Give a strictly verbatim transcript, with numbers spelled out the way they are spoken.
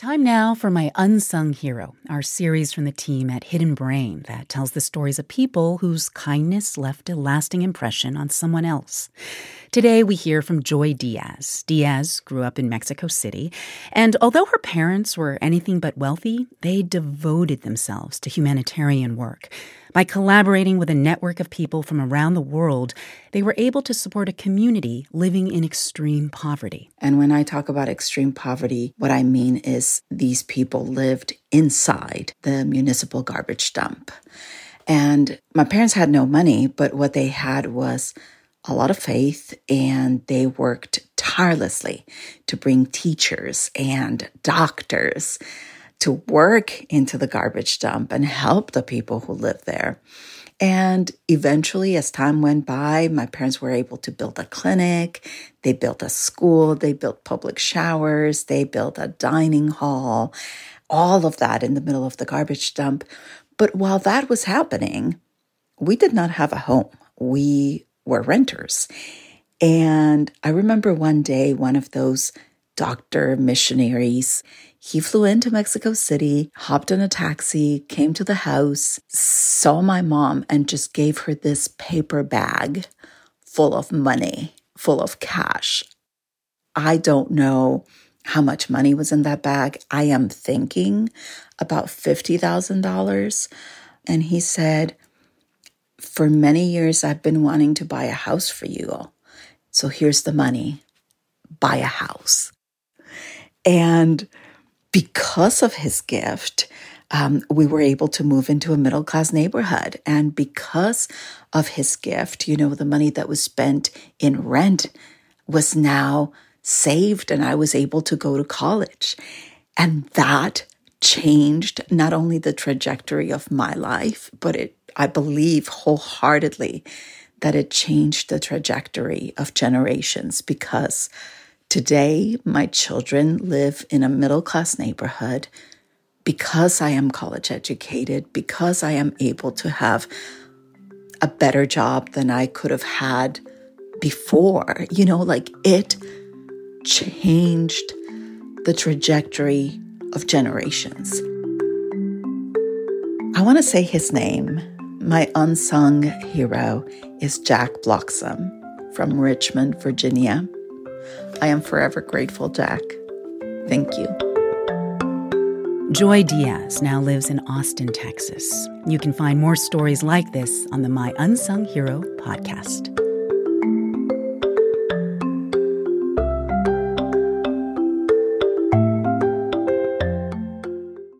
Time now for My Unsung Hero, our series from the team at Hidden Brain that tells the stories of people whose kindness left a lasting impression on someone else. Today, we hear from Joy Diaz. Diaz grew up in Mexico City, and although her parents were anything but wealthy, they devoted themselves to humanitarian work. By collaborating with a network of people from around the world, they were able to support a community living in extreme poverty. And when I talk about extreme poverty, what I mean is these people lived inside the municipal garbage dump. And my parents had no money, but what they had was a lot of faith, and they worked tirelessly to bring teachers and doctors to work into the garbage dump and help the people who live there. And eventually, as time went by, my parents were able to build a clinic, they built a school, they built public showers, they built a dining hall, all of that in the middle of the garbage dump. But while that was happening, we did not have a home. We were renters. And I remember one day, one of those doctor missionaries, he flew into Mexico City, hopped in a taxi, came to the house, saw my mom, and just gave her this paper bag full of money, full of cash. I don't know how much money was in that bag. I am thinking about fifty thousand dollars. And he said, "For many years, I've been wanting to buy a house for you all. So here's the money. Buy a house." And because of his gift, um, we were able to move into a middle-class neighborhood. And because of his gift, you know, the money that was spent in rent was now saved, and I was able to go to college. And that changed not only the trajectory of my life, but it, I believe wholeheartedly that it changed the trajectory of generations, because today, my children live in a middle-class neighborhood because I am college educated, because I am able to have a better job than I could have had before. You know, like it changed the trajectory of generations. I want to say his name. My unsung hero is Jack Bloxam from Richmond, Virginia. I am forever grateful, Jack. Thank you. Joy Diaz now lives in Austin, Texas. You can find more stories like this on the My Unsung Hero podcast.